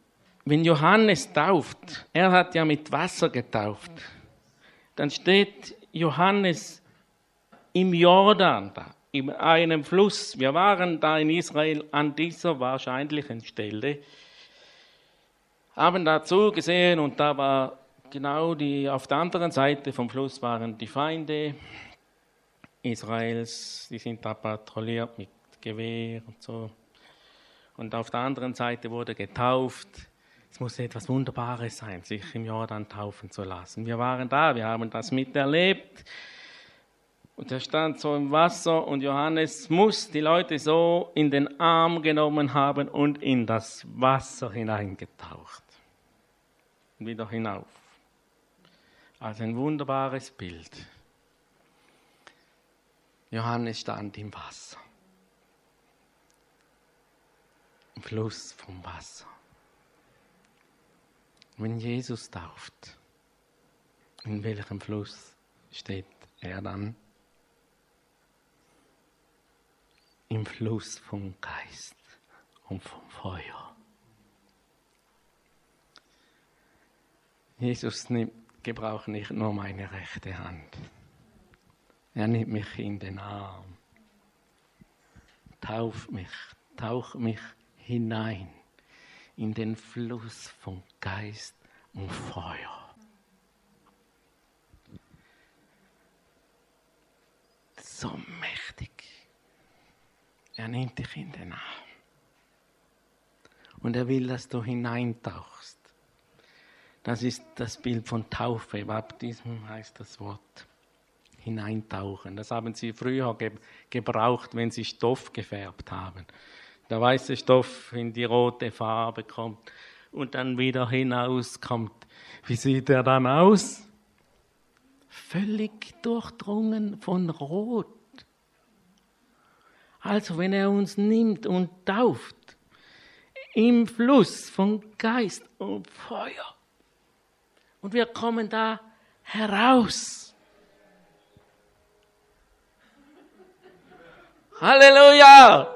wenn Johannes tauft, er hat ja mit Wasser getauft, dann steht Johannes im Jordan da, in einem Fluss. Wir waren da in Israel an dieser wahrscheinlichen Stelle, haben da zugesehen und da war genau die, auf der anderen Seite vom Fluss waren die Feinde Israels, die sind da patrouilliert mit Gewehr und so. Und auf der anderen Seite wurde getauft. Es muss etwas Wunderbares sein, sich im Jordan taufen zu lassen. Wir waren da, wir haben das miterlebt. Und er stand so im Wasser und Johannes muss die Leute so in den Arm genommen haben und in das Wasser hineingetaucht. Und wieder hinauf. Also ein wunderbares Bild. Johannes stand im Wasser. Im Fluss vom Wasser. Wenn Jesus tauft, in welchem Fluss steht er dann? Im Fluss vom Geist und vom Feuer. Jesus nimmt, gebraucht nicht nur meine rechte Hand. Er nimmt mich in den Arm, tauft mich, taucht mich hinein in den Fluss von Geist und Feuer. So mächtig. Er nimmt dich in den Arm. Und er will, dass du hineintauchst. Das ist das Bild von Taufe. Baptismus heißt das Wort. Hineintauchen. Das haben sie früher ge- gebraucht, wenn sie Stoff gefärbt haben. Der weiße Stoff in die rote Farbe kommt und dann wieder hinauskommt. Wie sieht er dann aus? Völlig durchdrungen von Rot. Also wenn er uns nimmt und tauft, im Fluss von Geist und Feuer. Und wir kommen da heraus. Halleluja!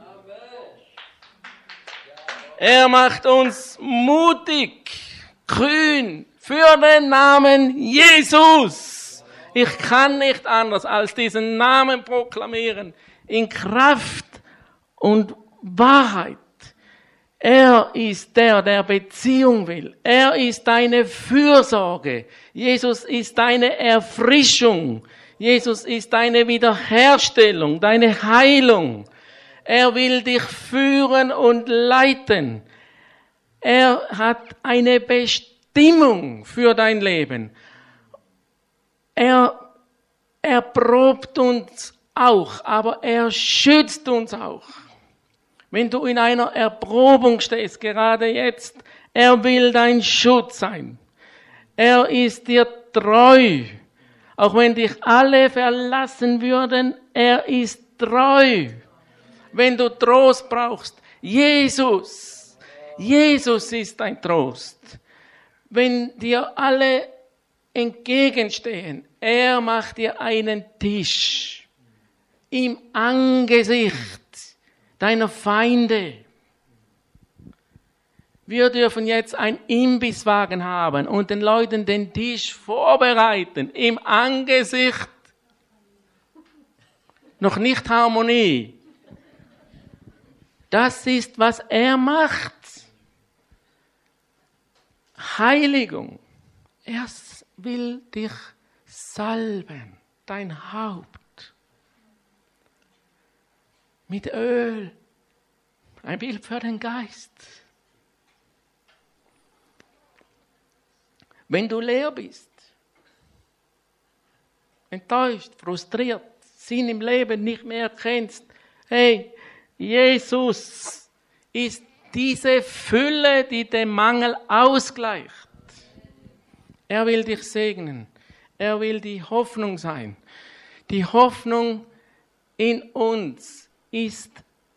Er macht uns mutig, grün für den Namen Jesus. Ich kann nicht anders als diesen Namen proklamieren. In Kraft und Wahrheit. Er ist der, der Beziehung will. Er ist deine Fürsorge. Jesus ist deine Erfrischung. Jesus ist deine Wiederherstellung, deine Heilung. Er will dich führen und leiten. Er hat eine Bestimmung für dein Leben. Er erprobt uns auch, aber er schützt uns auch. Wenn du in einer Erprobung stehst, gerade jetzt, er will dein Schutz sein. Er ist dir treu. Auch wenn dich alle verlassen würden, er ist treu. Wenn du Trost brauchst, Jesus, Jesus ist dein Trost. Wenn dir alle entgegenstehen, er macht dir einen Tisch im Angesicht deiner Feinde. Wir dürfen jetzt einen Imbisswagen haben und den Leuten den Tisch vorbereiten im Angesicht. Noch nicht Harmonie. Das ist, was er macht. Heiligung. Er will dich salben, dein Haupt. Mit Öl. Ein Bild für den Geist. Wenn du leer bist, enttäuscht, frustriert, Sinn im Leben nicht mehr kennst, hey, Jesus ist diese Fülle, die den Mangel ausgleicht. Er will dich segnen. Er will die Hoffnung sein. Die Hoffnung in uns ist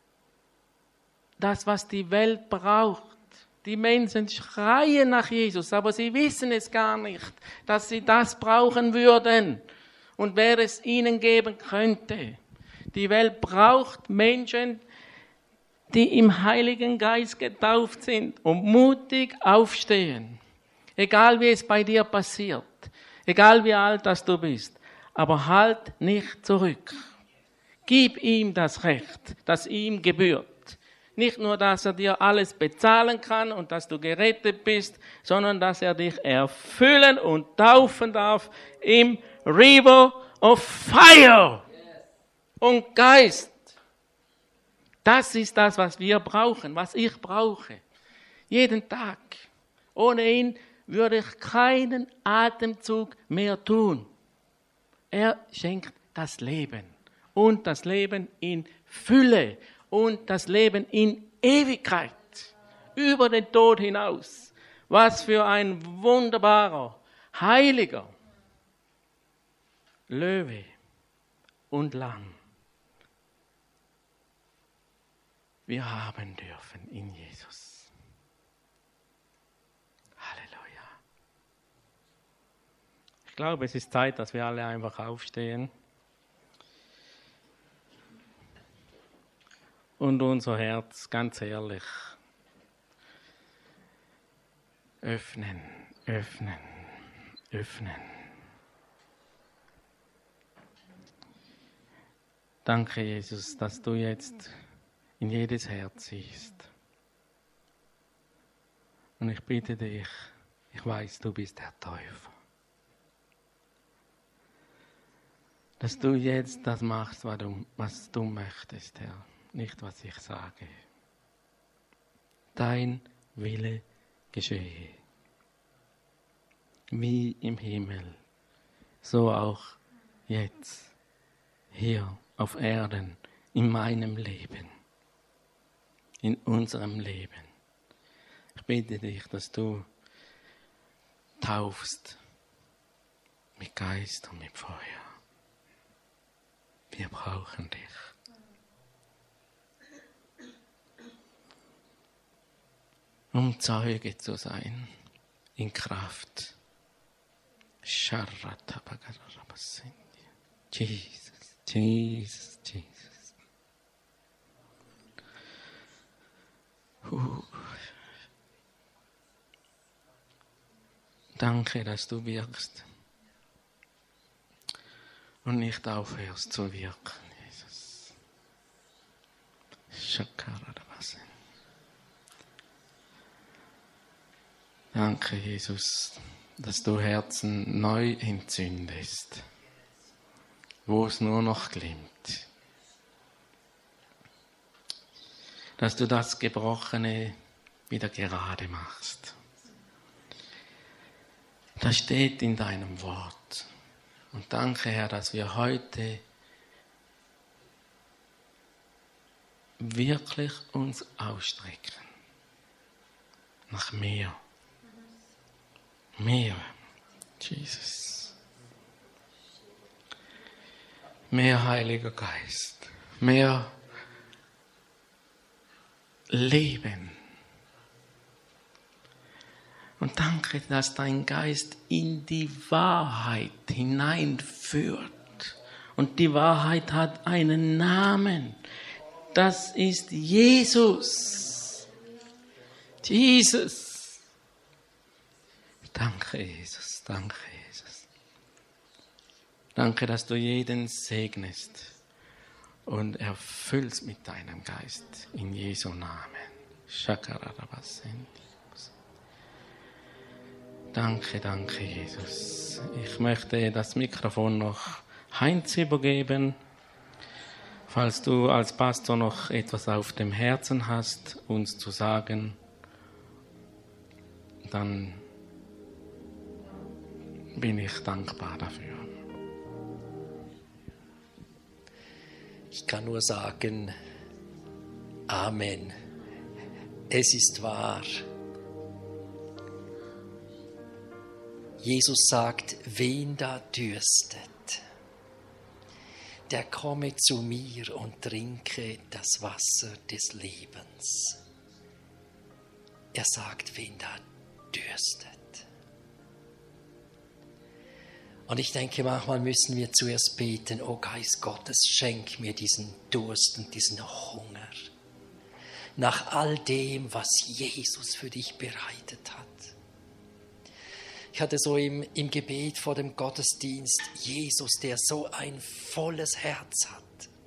das, was die Welt braucht. Die Menschen schreien nach Jesus, aber sie wissen es gar nicht, dass sie das brauchen würden und wer es ihnen geben könnte. Die Welt braucht Menschen, die im Heiligen Geist getauft sind und mutig aufstehen. Egal wie es bei dir passiert, egal wie alt das du bist, aber halt nicht zurück. Gib ihm das Recht, das ihm gebührt. Nicht nur, dass er dir alles bezahlen kann und dass du gerettet bist, sondern dass er dich erfüllen und taufen darf im River of Fire und Geist. Das ist das, was wir brauchen, was ich brauche. Jeden Tag. Ohne ihn würde ich keinen Atemzug mehr tun. Er schenkt das Leben und das Leben in Fülle und das Leben in Ewigkeit, über den Tod hinaus. Was für ein wunderbarer, heiliger Löwe und Lamm wir haben dürfen in Jesus. Halleluja. Ich glaube, es ist Zeit, dass wir alle einfach aufstehen und unser Herz ganz ehrlich öffnen, öffnen, öffnen. Danke, Jesus, dass du jetzt in jedes Herz siehst. Und ich bitte dich, ich weiß, du bist der Täufer. Dass du jetzt das machst, was du, was du möchtest, Herr. Nicht, was ich sage. Dein Wille geschehe. Wie im Himmel, so auch jetzt, hier auf Erden, in meinem Leben, in unserem Leben. Ich bitte dich, dass du taufst mit Geist und mit Feuer. Wir brauchen dich. Um Zeuge zu sein, in Kraft. Jesus, Jesus, Jesus. Uh. Danke, dass du wirkst und nicht aufhörst zu wirken, Jesus. Danke, Jesus, dass du Herzen neu entzündest, wo es nur noch glimmt. Dass du das Gebrochene wieder gerade machst. Das steht in deinem Wort. Und danke, Herr, dass wir heute wirklich uns ausstrecken nach mehr. Mehr, Jesus. Mehr Heiliger Geist. Mehr Leben. Und danke, dass dein Geist in die Wahrheit hineinführt. Und die Wahrheit hat einen Namen. Das ist Jesus. Jesus. Danke, Jesus. Danke, Jesus. Danke, dass du jeden segnest und erfüllst mit deinem Geist. In Jesu Namen. Danke, danke, Jesus. Ich möchte das Mikrofon noch Heinz übergeben. Falls du als Pastor noch etwas auf dem Herzen hast, uns zu sagen, dann bin ich dankbar dafür. Ich kann nur sagen, Amen. Es ist wahr. Jesus sagt, wen da dürstet, der komme zu mir und trinke das Wasser des Lebens. Er sagt, wen da dürstet. Und ich denke, manchmal müssen wir zuerst beten, oh Geist Gottes, schenk mir diesen Durst und diesen Hunger. nach all dem, was Jesus für dich bereitet hat. Ich hatte so im, im Gebet vor dem Gottesdienst Jesus, der so ein volles Herz hat.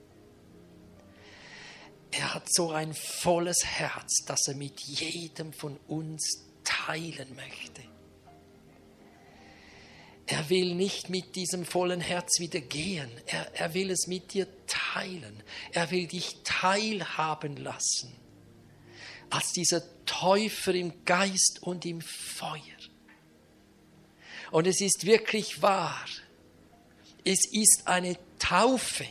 Er hat so ein volles Herz, dass er mit jedem von uns teilen möchte. Er will nicht mit diesem vollen Herz wieder gehen. Er, er will es mit dir teilen. Er will dich teilhaben lassen. Als dieser Täufer im Geist und im Feuer. Und es ist wirklich wahr. Es ist eine Taufe.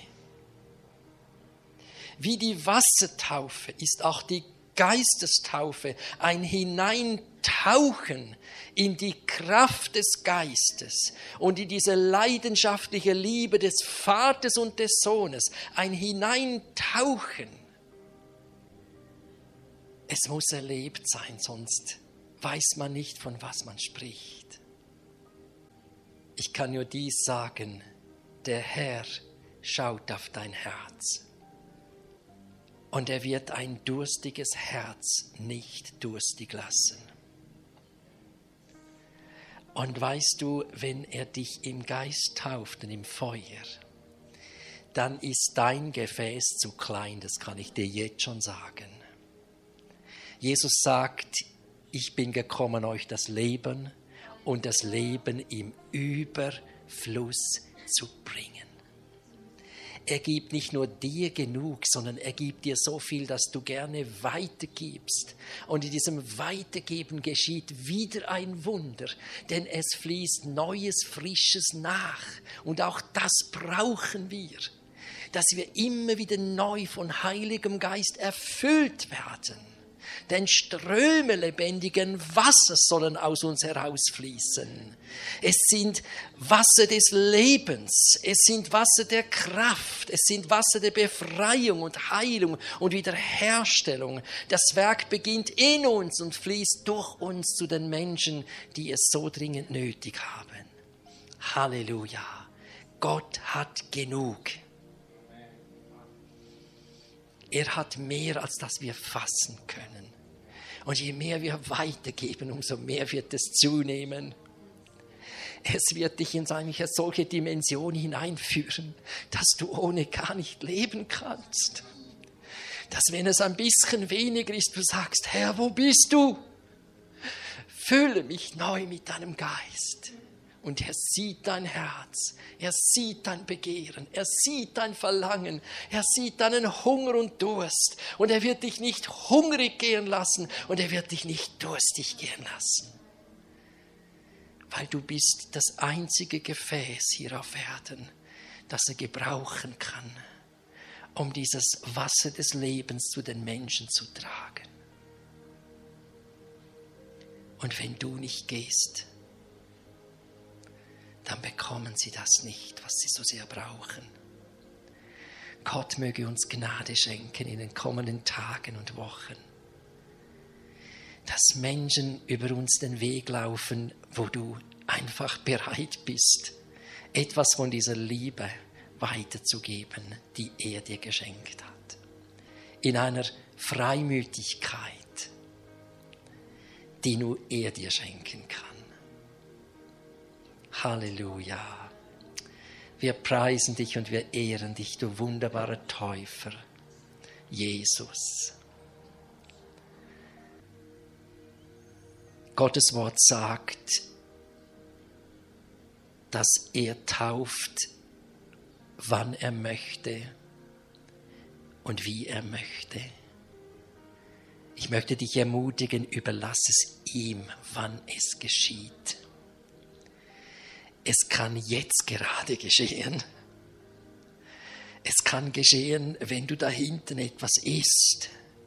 Wie die Wassertaufe ist auch die Geistestaufe ein Hineintauchen in die Kraft des Geistes und in diese leidenschaftliche Liebe des Vaters und des Sohnes. Ein Hineintauchen. Es muss erlebt sein, sonst weiß man nicht, von was man spricht. Ich kann nur dies sagen, der Herr schaut auf dein Herz. Und er wird ein durstiges Herz nicht durstig lassen. Und weißt du, wenn er dich im Geist tauft und im Feuer, dann ist dein Gefäß zu klein, das kann ich dir jetzt schon sagen. Jesus sagt, ich bin gekommen, euch das Leben und das Leben im Überfluss zu bringen. Er gibt nicht nur dir genug, sondern er gibt dir so viel, dass du gerne weitergibst. Und in diesem Weitergeben geschieht wieder ein Wunder, denn es fließt Neues, Frisches nach. Und auch das brauchen wir, dass wir immer wieder neu von Heiligem Geist erfüllt werden. Denn Ströme lebendigen Wassers sollen aus uns herausfließen. Es sind Wasser des Lebens, es sind Wasser der Kraft, es sind Wasser der Befreiung und Heilung und Wiederherstellung. Das Werk beginnt in uns und fließt durch uns zu den Menschen, die es so dringend nötig haben. Halleluja! Gott hat genug. Er hat mehr, als das wir fassen können. Und je mehr wir weitergeben, umso mehr wird es zunehmen. Es wird dich in eine solche Dimension hineinführen, dass du ohne gar nicht leben kannst. Dass wenn es ein bisschen weniger ist, du sagst, Herr, wo bist du? Fülle mich neu mit deinem Geist. Und er sieht dein Herz, er sieht dein Begehren, er sieht dein Verlangen, er sieht deinen Hunger und Durst. Und er wird dich nicht hungrig gehen lassen und er wird dich nicht durstig gehen lassen. Weil du bist das einzige Gefäß hier auf Erden, das er gebrauchen kann, um dieses Wasser des Lebens zu den Menschen zu tragen. Und wenn du nicht gehst, dann bekommen sie das nicht, was sie so sehr brauchen. Gott möge uns Gnade schenken in den kommenden Tagen und Wochen, dass Menschen über uns den Weg laufen, wo du einfach bereit bist, etwas von dieser Liebe weiterzugeben, die er dir geschenkt hat. In einer Freimütigkeit, die nur er dir schenken kann. Halleluja. Wir preisen dich und wir ehren dich, du wunderbarer Täufer, Jesus. Gottes Wort sagt, dass er tauft, wann er möchte und wie er möchte. Ich möchte dich ermutigen, überlass es ihm, wann es geschieht. Es kann jetzt gerade geschehen. Es kann geschehen, wenn du da hinten etwas isst.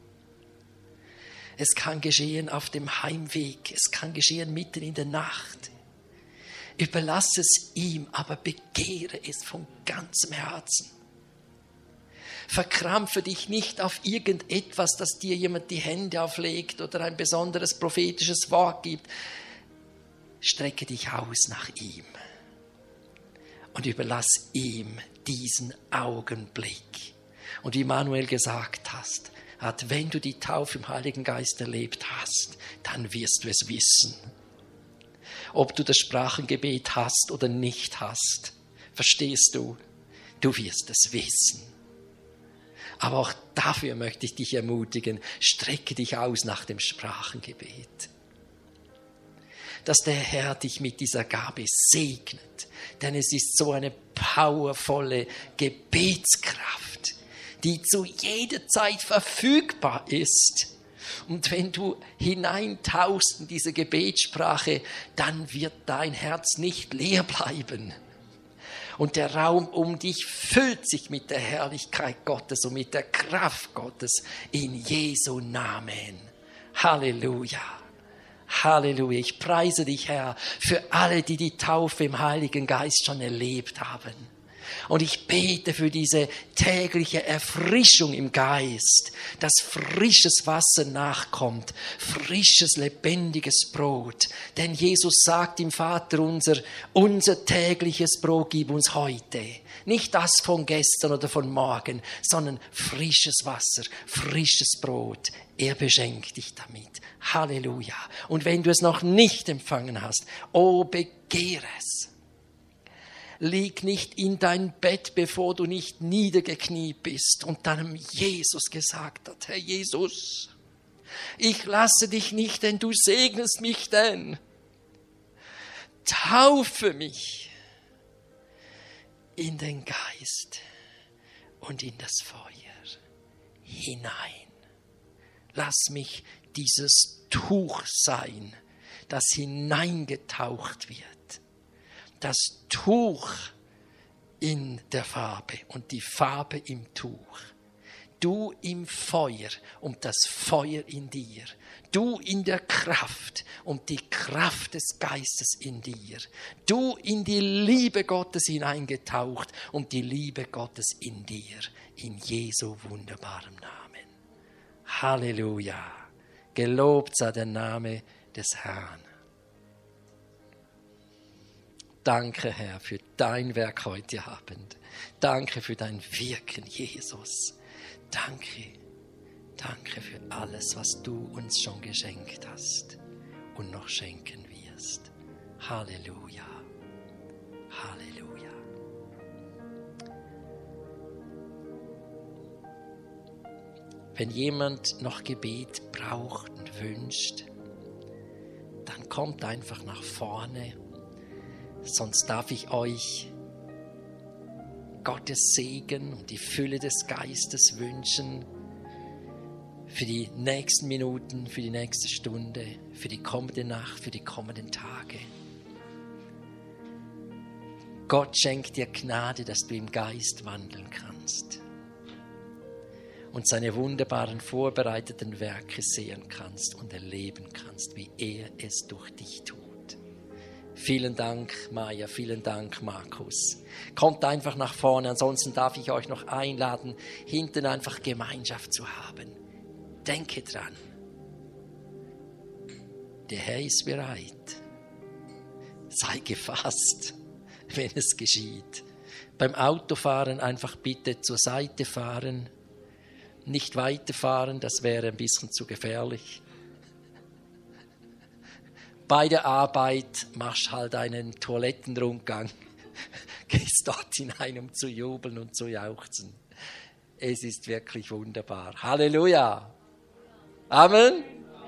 Es kann geschehen auf dem Heimweg. Es kann geschehen mitten in der Nacht. Überlass es ihm, aber begehre es von ganzem Herzen. Verkrampfe dich nicht auf irgendetwas, dass dir jemand die Hände auflegt oder ein besonderes prophetisches Wort gibt. Strecke dich aus nach ihm und überlass ihm diesen Augenblick. Und wie Manuel gesagt hast, hat, wenn du die Taufe im Heiligen Geist erlebt hast, dann wirst du es wissen. Ob du das Sprachengebet hast oder nicht hast, verstehst du? Du wirst es wissen. Aber auch dafür möchte ich dich ermutigen, strecke dich aus nach dem Sprachengebet. Dass der Herr dich mit dieser Gabe segnet. Denn es ist so eine powervolle Gebetskraft, die zu jeder Zeit verfügbar ist. Und wenn du hineintauchst in diese Gebetssprache, dann wird dein Herz nicht leer bleiben. Und der Raum um dich füllt sich mit der Herrlichkeit Gottes und mit der Kraft Gottes in Jesu Namen. Halleluja. Halleluja. Ich preise dich, Herr, für alle, die die Taufe im Heiligen Geist schon erlebt haben. Und ich bete für diese tägliche Erfrischung im Geist, dass frisches Wasser nachkommt, frisches, lebendiges Brot. Denn Jesus sagt im Vater unser, unser tägliches Brot gib uns heute. Nicht das von gestern oder von morgen, sondern frisches Wasser, frisches Brot. Er beschenkt dich damit. Halleluja. Und wenn du es noch nicht empfangen hast, oh, begehre es. Lieg nicht in dein Bett, bevor du nicht niedergekniet bist und deinem Jesus gesagt hat, Herr Jesus, ich lasse dich nicht, denn du segnest mich denn. Taufe mich in den Geist und in das Feuer hinein. Lass mich dieses Tuch sein, das hineingetaucht wird. Das Tuch in der Farbe und die Farbe im Tuch. Du im Feuer und das Feuer in dir. Du in der Kraft und die Kraft des Geistes in dir. Du in die Liebe Gottes hineingetaucht und die Liebe Gottes in dir. In Jesu wunderbarem Namen. Halleluja. Gelobt sei der Name des Herrn. Danke, Herr, für dein Werk heute Abend. Danke für dein Wirken, Jesus. Danke, danke für alles, was du uns schon geschenkt hast und noch schenken wirst. Halleluja, Halleluja. Wenn jemand noch Gebet braucht und wünscht, dann kommt einfach nach vorne. Sonst darf ich euch Gottes Segen und die Fülle des Geistes wünschen für die nächsten Minuten, für die nächste Stunde, für die kommende Nacht, für die kommenden Tage. Gott schenkt dir Gnade, dass du im Geist wandeln kannst und seine wunderbaren vorbereiteten Werke sehen kannst und erleben kannst, wie er es durch dich tut. Vielen Dank, Maja, vielen Dank, Markus. Kommt einfach nach vorne, ansonsten darf ich euch noch einladen, hinten einfach Gemeinschaft zu haben. Denke dran, der Herr ist bereit. Sei gefasst, wenn es geschieht. Beim Autofahren einfach bitte zur Seite fahren, nicht weiterfahren, das wäre ein bisschen zu gefährlich. Bei der Arbeit machst halt einen Toilettenrundgang, gehst dort hinein, um zu jubeln und zu jauchzen. Es ist wirklich wunderbar. Halleluja. Amen.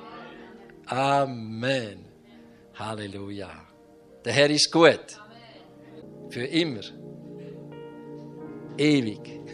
Amen. Halleluja. Der Herr ist gut. Für immer. Ewig.